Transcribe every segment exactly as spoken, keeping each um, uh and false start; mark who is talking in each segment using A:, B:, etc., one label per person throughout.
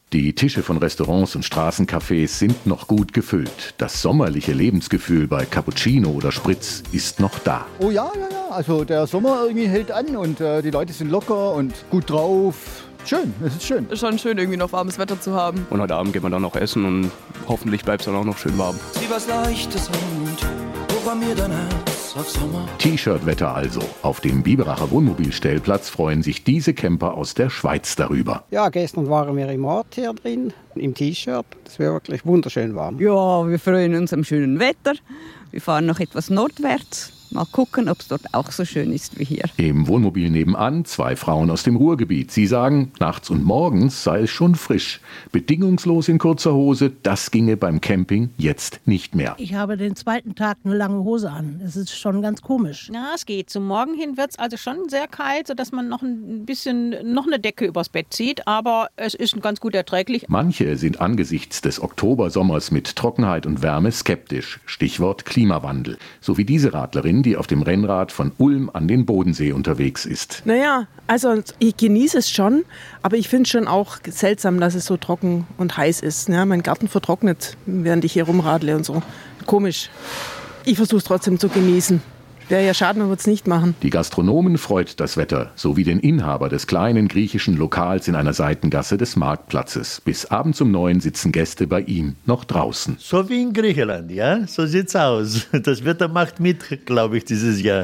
A: Die Tische von Restaurants und Straßencafés sind noch gut gefüllt. Das sommerliche Lebensgefühl bei Cappuccino oder Spritz ist noch da.
B: Oh ja, ja, ja. Also der Sommer irgendwie hält an und äh, die Leute sind locker und gut drauf. Schön, es ist schön.
C: Ist schon schön, irgendwie noch warmes Wetter zu haben.
D: Und heute Abend geht man dann noch essen und hoffentlich bleibt es dann auch noch schön warm.
E: Wie was Leichtes und wo war mir dein Herz auf Sommer?
A: T-Shirt-Wetter also. Auf dem Biberacher Wohnmobilstellplatz freuen sich diese Camper aus der Schweiz darüber.
F: Ja, gestern waren wir im Ort hier drin, im T-Shirt. Das wäre wirklich wunderschön warm.
G: Ja, wir freuen uns am schönen Wetter. Wir fahren noch etwas nordwärts. Mal gucken, ob es dort auch so schön ist wie hier.
A: Im Wohnmobil nebenan zwei Frauen aus dem Ruhrgebiet. Sie sagen, nachts und morgens sei es schon frisch. Bedingungslos in kurzer Hose, das ginge beim Camping jetzt nicht mehr.
H: Ich habe den zweiten Tag eine lange Hose an. Es ist schon ganz komisch.
I: Ja, es geht. Zum Morgen hin wird es also schon sehr kalt, sodass man noch ein bisschen noch eine Decke übers Bett zieht. Aber es ist ganz gut erträglich.
A: Manche sind angesichts des Oktobersommers mit Trockenheit und Wärme skeptisch. Stichwort Klimawandel. So wie diese Radlerin, die auf dem Rennrad von Ulm an den Bodensee unterwegs ist.
C: Naja, also ich genieße es schon, aber ich finde es schon auch seltsam, dass es so trocken und heiß ist. Ja, mein Garten vertrocknet, während ich hier rumradle und so. Komisch. Ich versuche es trotzdem zu genießen. Wäre ja schade, man würde es nicht machen.
A: Die Gastronomen freut das Wetter, sowie den Inhaber des kleinen griechischen Lokals in einer Seitengasse des Marktplatzes. Bis abends um neun sitzen Gäste bei ihm noch draußen.
J: So wie in Griechenland, ja? So sieht's aus. Das Wetter macht mit, glaube ich, dieses Jahr.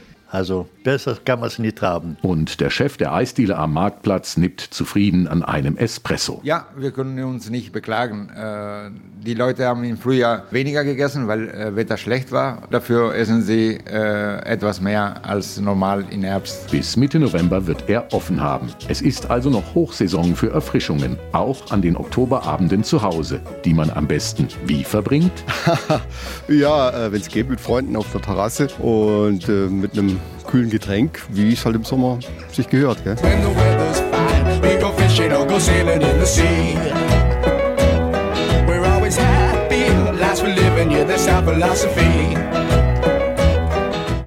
J: Also besser kann man es nicht haben.
A: Und der Chef der Eisdiele am Marktplatz nippt zufrieden an einem Espresso.
K: Ja, wir können uns nicht beklagen. Äh, die Leute haben im Frühjahr weniger gegessen, weil äh, Wetter schlecht war. Dafür essen sie äh, etwas mehr als normal im Herbst.
A: Bis Mitte November wird er offen haben. Es ist also noch Hochsaison für Erfrischungen, auch an den Oktoberabenden zu Hause, die man am besten wie verbringt?
L: Ja, äh, wenn es geht, mit Freunden auf der Terrasse und äh, mit einem kühlen Getränk, wie es halt im Sommer sich gehört. Gell?
E: When the weather's fine, we go fishing or go sailing in the sea. We're always happy, last for living, yeah, that's our philosophy.